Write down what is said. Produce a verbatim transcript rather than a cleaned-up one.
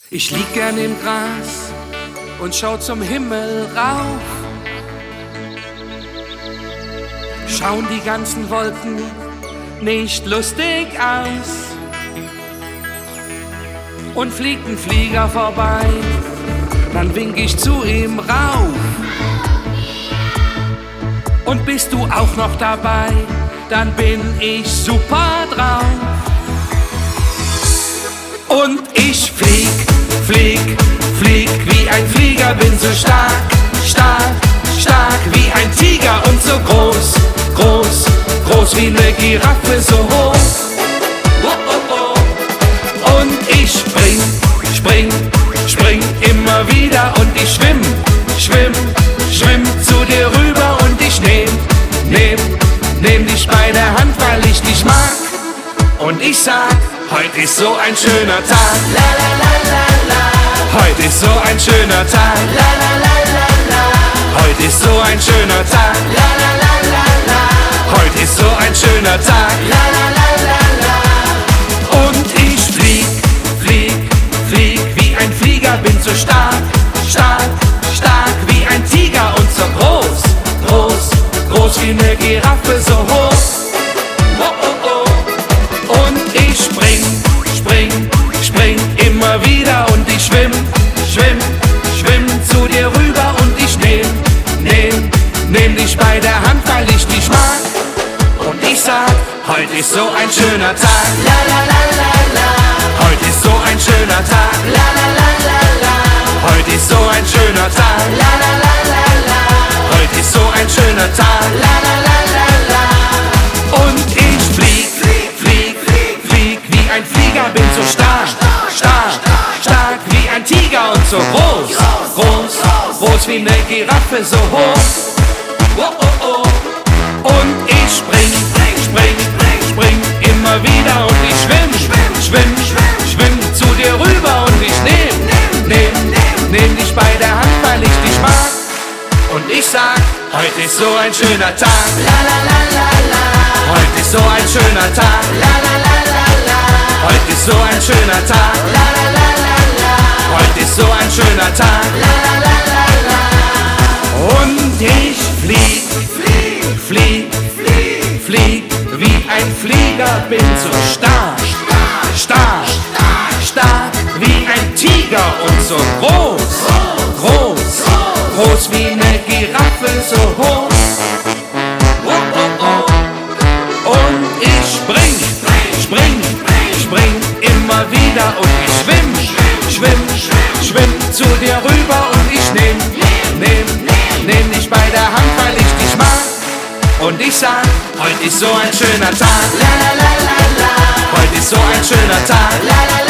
Ich lieg gern im Gras und schau zum Himmel rauf. Schauen die ganzen Wolken nicht lustig aus. Und fliegt ein Flieger vorbei, dann wink ich zu ihm rauf. Und bist du auch noch dabei, dann bin ich super drauf. Und ich flieg, flieg, flieg wie ein Flieger, bin so stark, stark, stark wie ein Tiger und so groß, groß, groß wie eine Giraffe, so hoch. Oh, oh, oh. Und ich spring, spring, spring immer wieder und ich schwimm, schwimm, schwimm zu dir rüber und ich nehm, nehm, nehm dich bei der Hand, weil ich dich mag. Und ich sag, heute ist so ein schöner Tag, la la la la la. Heute ist so ein schöner Tag, la la la la la. Heute ist so ein schöner Tag, la la la la la. Heute ist so ein schöner Tag, la la la la la. Und ich flieg, flieg, flieg wie ein Flieger, bin so stark, stark, stark wie ein Tiger und so groß, groß, groß wie eine Giraffe, so hoch. Oh, oh, oh. Und ich spring, spring, spring immer wieder und ich schwimm, schwimm, schwimm zu dir rüber und ich nehm, nehm, nehm dich bei der Hand, weil ich dich mag. Und ich sag, heute ist so ein schöner Tag, la la la la la. Heute ist so ein schöner Tag, la la la la la. Heute ist so ein schöner Tag, la la la la la. Heute ist so ein schöner Tag, la la la la la. Und ich flieg, flieg, flieg wie ein Flieger, bin so stark, stark, stark wie ein Tiger und so groß, groß, groß wie eine Giraffe, so hoch. Oh, oh, oh. Und ich spring, spring, spring immer wieder und ich schwimm, schwimm, schwimm zu dir rüber und ich nehm, nehm, nehm dich bei der Hand, weil ich dich mag. Und ich sag, heute ist so ein schöner Tag, la la la la la. Heute ist so ein schöner Tag, la la la la la. Heute ist so ein schöner Tag, la la la la la. Heute ist so ein schöner Tag, la la la la la. Und ich flieg, flieg, flieg, flieg, flieg wie ein Flieger, bin so stark, stark, stark wie ein Tiger und so groß, groß, groß wie eine Giraffe, so hoch. Oh, oh, oh. Und ich spring, spring, spring immer wieder und ich schwimm, schwimm, schwimm zu dir rüber und ich nehm, nehm, nehm dich bei der Hand, weil ich dich mag. Und ich sag, heute ist so ein schöner Tag, la la la la la. Heute ist so ein schöner Tag, la la la.